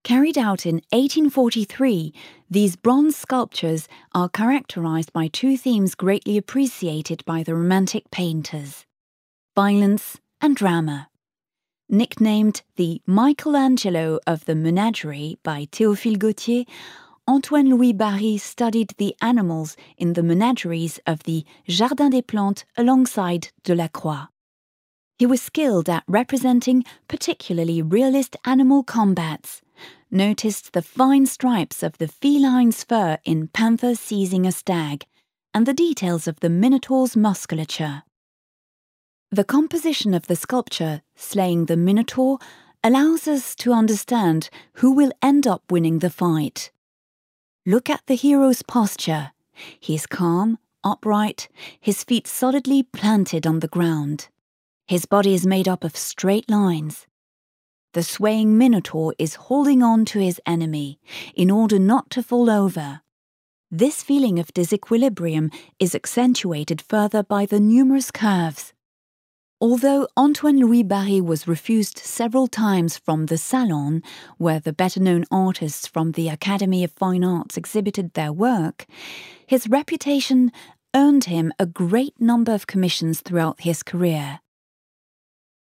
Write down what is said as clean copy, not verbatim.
Carried out in 1843, these bronze sculptures are characterized by two themes greatly appreciated by the Romantic painters: violence and drama. Nicknamed the Michelangelo of the Menagerie by Théophile Gautier, Antoine-Louis Barye studied the animals in the menageries of the Jardin des Plantes alongside Delacroix. He was skilled at representing particularly realist animal combats, noticed the fine stripes of the feline's fur in panther seizing a stag, and the details of the minotaur's musculature. The composition of the sculpture slaying the minotaur allows us to understand who will end up winning the fight. Look at the hero's posture. He is calm, upright, his feet solidly planted on the ground. His body is made up of straight lines. The swaying minotaur is holding on to his enemy in order not to fall over. This feeling of disequilibrium is accentuated further by the numerous curves. Although Antoine-Louis Barye was refused several times from the Salon, where the better-known artists from the Academy of Fine Arts exhibited their work, his reputation earned him a great number of commissions throughout his career.